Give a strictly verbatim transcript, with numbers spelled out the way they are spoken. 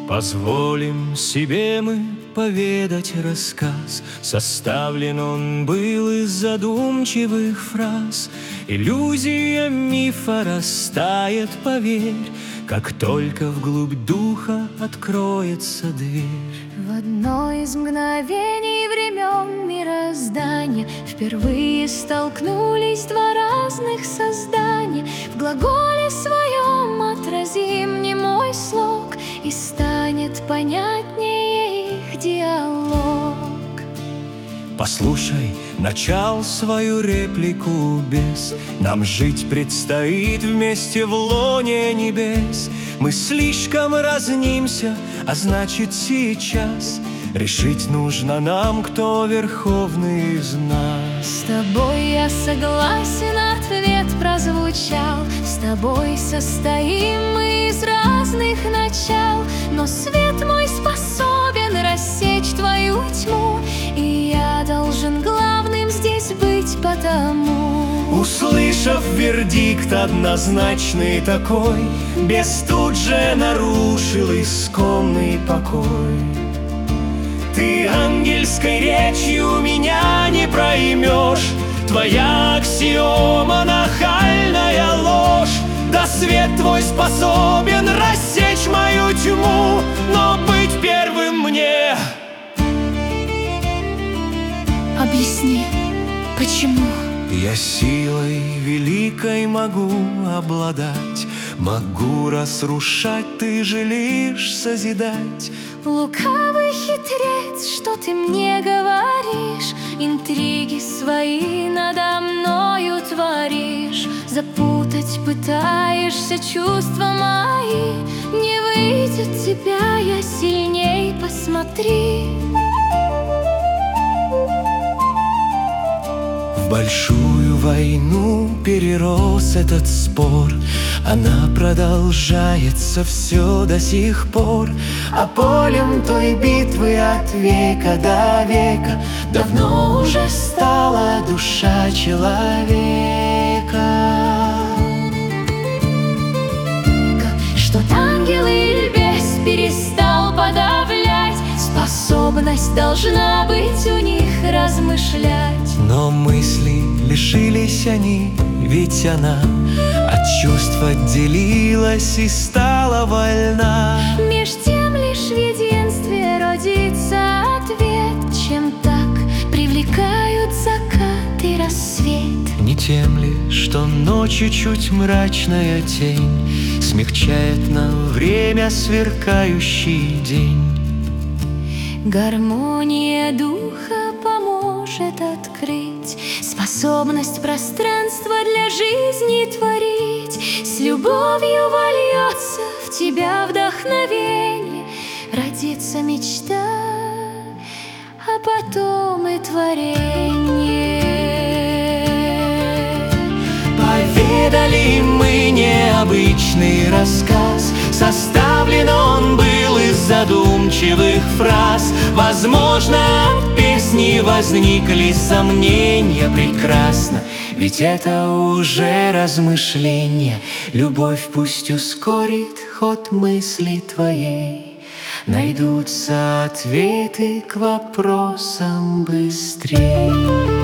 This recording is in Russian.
Позволим себе мы поведать рассказ. Составлен он был из задумчивых фраз. Иллюзия мифа растает, поверь, как только вглубь духа откроется дверь. В одно из мгновений времен мироздания впервые столкнулись два разных создания. В глаголе своем отразим немой слог, и станет понятнее их диалог. Послушай, начал свою реплику без. Нам жить предстоит вместе в лоне небес. Мы слишком разнимся, а значит сейчас решить нужно нам, кто верховный из нас. С тобой я согласен, ответ прозвучал. С тобой состоим мы из разных начал, но свет мой способен рассечь твою тьму, и я должен главным здесь быть потому. Услышав вердикт однозначный такой, бес тут же нарушил исконный покой. Ты ангельской речью меня не проймешь, твоя аксиома нахальная ложь. Да свет твой способен рассечь мою тьму, но быть первым мне. Объясни, почему? Я силой великой могу обладать, могу разрушать, ты же лишь созидать. Лукавый хитрец, что ты мне говоришь? Интриги свои надо мною творишь. Запутать пытаешься чувства мои. Не выйдет тебя, я сильней, посмотри. В большую войну перерос этот спор. Она продолжается все до сих пор. А полем той битвы от века до века давно уже стала душа человека. Что ангел или бес перестал подавлять, способность должна быть у них размышлять. Но мысли лишились они, ведь она от чувств отделилась и стала вольна. Меж тем лишь в единстве родится ответ, чем так привлекают закат и рассвет. Не тем ли, что ночью чуть мрачная тень смягчает на время сверкающий день. Гармония духа поможет открыть способность пространства для жизни творить. С любовью вольется в тебя вдохновение, родится мечта, а потом и творение. Поведали мы необычный рассказ. Составлен он был из задумчивых фраз. Возможно, от песни возникли сомнения. Прекрасно, ведь это уже размышление. Любовь пусть ускорит ход мысли твоей. Найдутся ответы к вопросам быстрее.